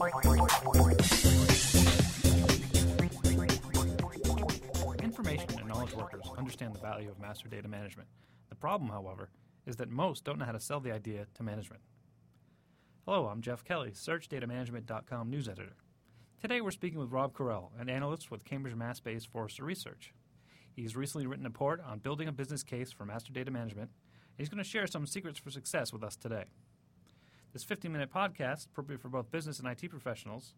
Information and knowledge workers understand the value of master data management. The problem, however, is that most don't know how to sell the idea to management. Hello, I'm Jeff Kelly, SearchDataManagement.com news editor. Today we're speaking with Rob Carell, an analyst with Cambridge Mass-based Forrester Research. He's recently written a report on building a business case for master data management, and he's going to share some secrets for success with us today. This 15-minute podcast, appropriate for both business and IT professionals.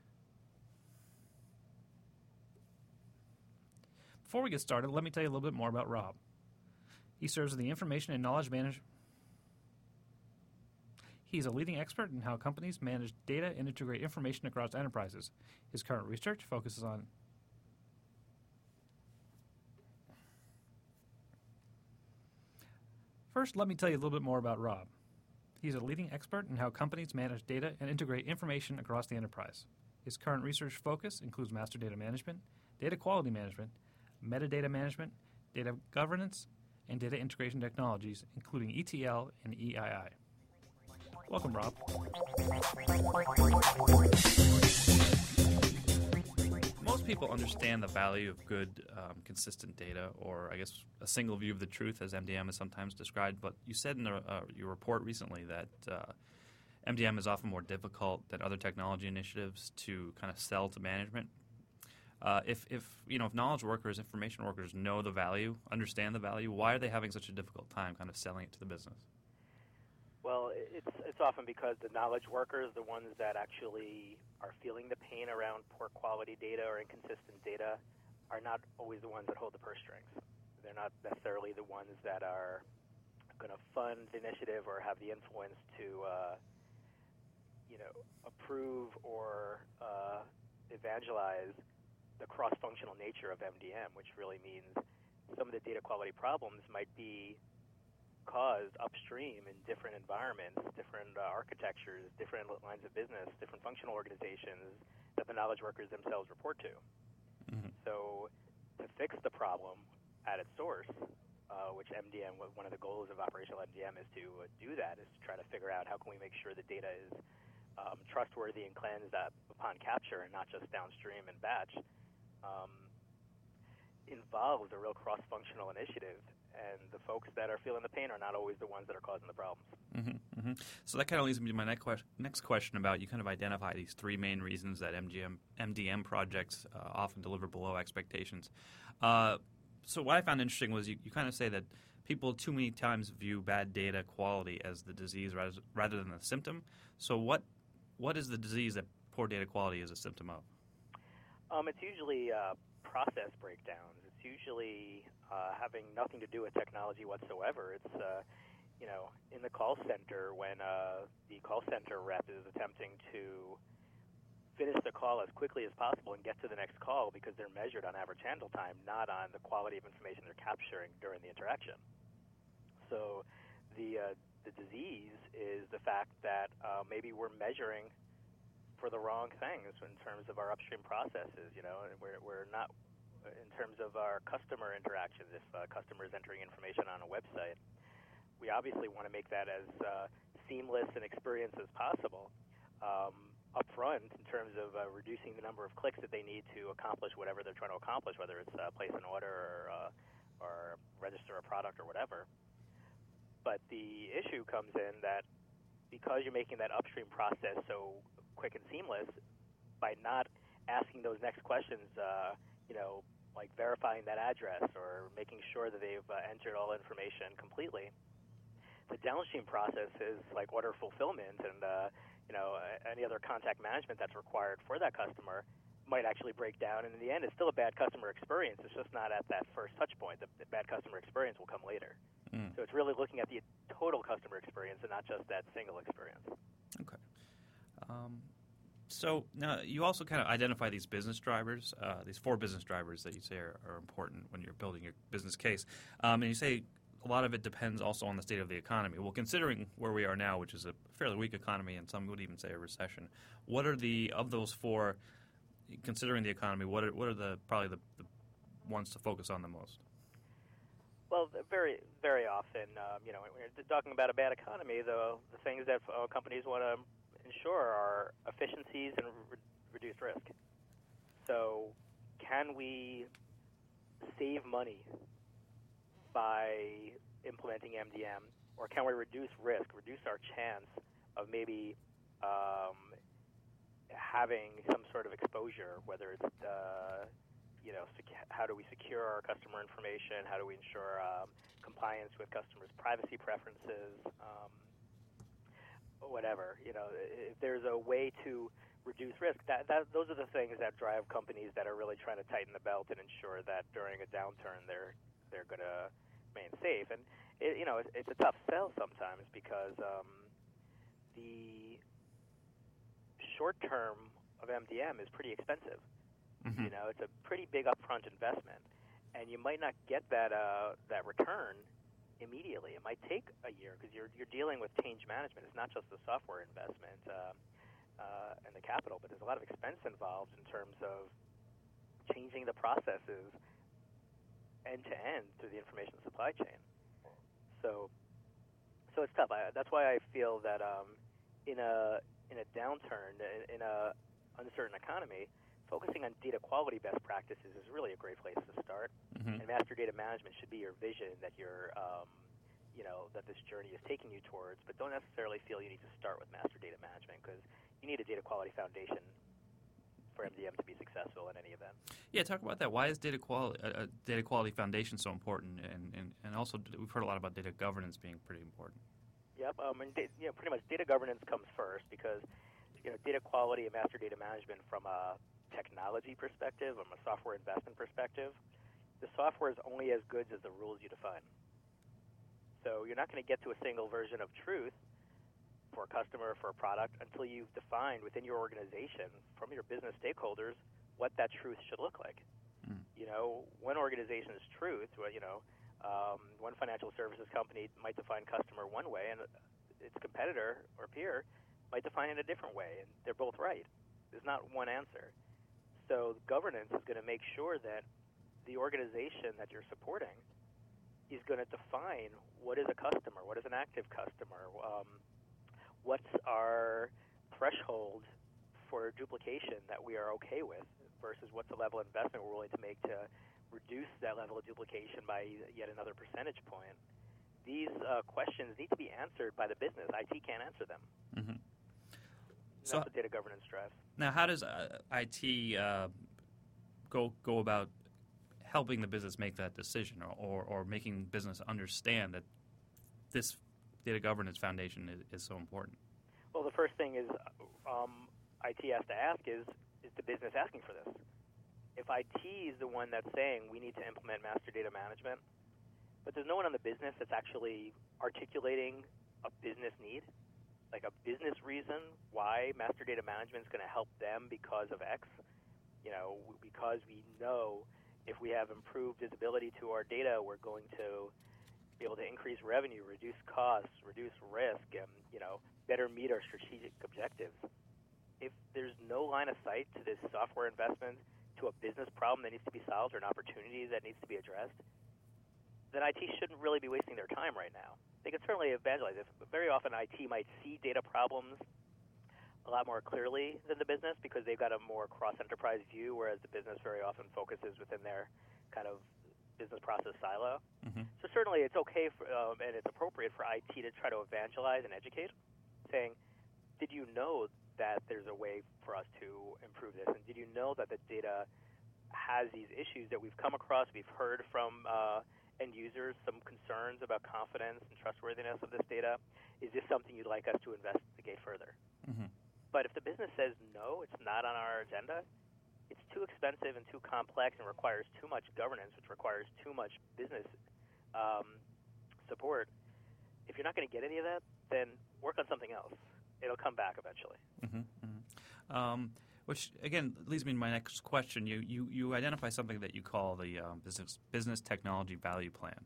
Before we get started, let me tell you a little bit more about Rob. He serves as the Information and Knowledge Manager. He's a leading expert in how companies manage data and integrate information across enterprises. His current research focuses on First, let me tell you a little bit more about Rob. He's a leading expert in how companies manage data and integrate information across the enterprise. His current research focus includes master data management, data quality management, metadata management, data governance, and data integration technologies, including ETL and EII. Welcome, Rob. Most people understand the value of good, consistent data, or I guess a single view of the truth, as MDM is sometimes described. But you said in your report recently that MDM is often more difficult than other technology initiatives to kind of sell to management. If knowledge workers, information workers know the value, understand the value, why are they having such a difficult time kind of selling it to the business? Well, it's often because the knowledge workers, the ones that actually are feeling the pain around poor quality data or inconsistent data, are not always the ones that hold the purse strings. They're not necessarily the ones that are going to fund the initiative or have the influence to, approve or evangelize the cross-functional nature of MDM, which really means some of the data quality problems might be caused upstream in different environments, different architectures, different lines of business, different functional organizations that the knowledge workers themselves report to. Mm-hmm. So to fix the problem at its source, which MDM, one of the goals of operational MDM is to do that, is to try to figure out how can we make sure the data is trustworthy and cleansed upon capture and not just downstream and batch, involves a real cross-functional initiative, and the folks that are feeling the pain are not always the ones that are causing the problems. Mm-hmm, mm-hmm. So that kind of leads me to my next question about, you kind of identify these three main reasons that MDM projects often deliver below expectations. So what I found interesting was you kind of say that people too many times view bad data quality as the disease rather than the symptom. So what is the disease that poor data quality is a symptom of? It's usually process breakdowns. It's usually having nothing to do with technology whatsoever. It's, in the call center when the call center rep is attempting to finish the call as quickly as possible and get to the next call because they're measured on average handle time, not on the quality of information they're capturing during the interaction. So the disease is the fact that maybe we're measuring for the wrong things in terms of our upstream processes, and we're not in terms of our customer interactions. If a customer is entering information on a website, we obviously want to make that as seamless an experience as possible up front in terms of reducing the number of clicks that they need to accomplish whatever they're trying to accomplish, whether it's place an order or register a product or whatever. But the issue comes in that because you're making that upstream process so quick and seamless, by not asking those next questions, like verifying that address or making sure that they've entered all information completely, the downstream process is like order fulfillment and any other contact management that's required for that customer might actually break down, and in the end it's still a bad customer experience. It's just not at that first touch point. The bad customer experience will come later. So it's really looking at the total customer experience and not just that single experience. Okay. So now you also kind of identify these business drivers, these four business drivers that you say are important when you're building your business case. And you say a lot of it depends also on the state of the economy. Well, considering where we are now, which is a fairly weak economy, and some would even say a recession, what are of those four, considering the economy, what are probably the ones to focus on the most? Well, very, very often, when you're talking about a bad economy, the things that companies want to ensure are efficiencies and reduced risk. So can we save money by implementing MDM, or can we reduce risk, reduce our chance of maybe having some sort of exposure, whether it's how do we secure our customer information, how do we ensure compliance with customers' privacy preferences, whatever. If there's a way to reduce risk, those are the things that drive companies that are really trying to tighten the belt and ensure that during a downturn they're going to remain safe. And it's a tough sell sometimes because the short term of MDM is pretty expensive. Mm-hmm. It's a pretty big upfront investment, and you might not get that return immediately. It might take a year because you're dealing with change management. It's not just the software investment and the capital, but there's a lot of expense involved in terms of changing the processes end to end through the information supply chain. So it's tough. That's why I feel that in a downturn, in a uncertain economy, focusing on data quality best practices is really a great place to start. Mm-hmm. And master data management should be your vision that you're, that this journey is taking you towards. But don't necessarily feel you need to start with master data management because you need a data quality foundation for MDM to be successful in any event. Yeah, talk about that. Why is data quality foundation so important? And also, we've heard a lot about data governance being pretty important. Yep, and pretty much data governance comes first because data quality and master data management from a technology perspective, from a software investment perspective, the software is only as good as the rules you define. So you're not going to get to a single version of truth for a customer, for a product, until you've defined within your organization, from your business stakeholders, what that truth should look like. Mm. One organization's truth, one financial services company might define customer one way, and its competitor or peer might define it a different way, and they're both right. There's not one answer. So governance is going to make sure that the organization that you're supporting is going to define what is a customer, what is an active customer, what's our threshold for duplication that we are okay with versus what's the level of investment we're willing to make to reduce that level of duplication by yet another percentage point. These questions need to be answered by the business. IT can't answer them. Mm-hmm. That's what data governance drives. Now, how does IT go about helping the business make that decision or making business understand that this data governance foundation is so important? Well, the first thing is IT has to ask is the business asking for this? If IT is the one that's saying we need to implement master data management, but there's no one in the business that's actually articulating a business need, like a business reason why master data management is going to help them because of X, because we know if we have improved visibility to our data, we're going to be able to increase revenue, reduce costs, reduce risk, and better meet our strategic objectives. If there's no line of sight to this software investment, to a business problem that needs to be solved or an opportunity that needs to be addressed, then IT shouldn't really be wasting their time right now. They can certainly evangelize it, but very often IT might see data problems a lot more clearly than the business because they've got a more cross-enterprise view, whereas the business very often focuses within their kind of business process silo. Mm-hmm. So certainly it's okay and it's appropriate for IT to try to evangelize and educate, saying, did you know that there's a way for us to improve this? And did you know that the data has these issues that we've come across? We've heard from end users some concerns about confidence and trustworthiness of this data. Is this something you'd like us to investigate further? Mm-hmm. But if the business says no, it's not on our agenda, it's too expensive and too complex and requires too much governance, which requires too much business support. If you're not going to get any of that, then work on something else. It'll come back eventually. Mm-hmm. Mm-hmm. Which, again, leads me to my next question. You identify something that you call the business technology value plan.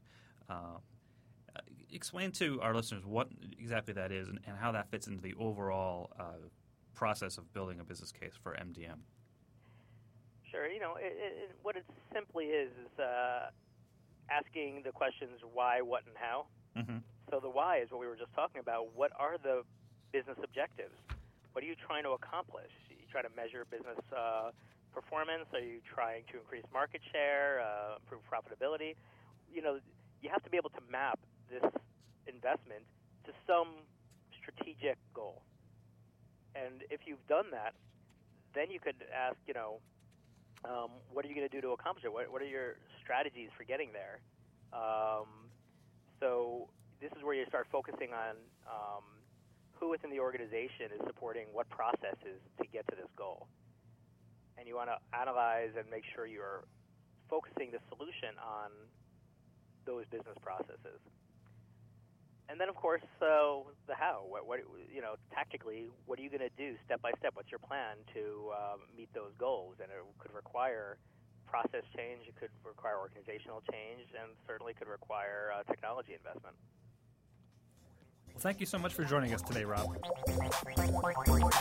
Explain to our listeners what exactly that is and how that fits into the overall process of building a business case for MDM. Sure. What it simply is asking the questions why, what, and how. Mm-hmm. So the why is what we were just talking about. What are the business objectives? What are you trying to accomplish? Are you trying to measure business performance? Are you trying to increase market share, improve profitability? You know, you have to be able to map this investment to some strategic goal. And if you've done that, then you could ask, what are you going to do to accomplish it? What are your strategies for getting there? So this is where you start focusing on who within the organization is supporting what processes to get to this goal. And you want to analyze and make sure you're focusing the solution on those business processes. And then, of course, the how. Tactically, what are you going to do step by step? What's your plan to meet those goals? And it could require process change, it could require organizational change, and certainly could require technology investment. Well, thank you so much for joining us today, Rob.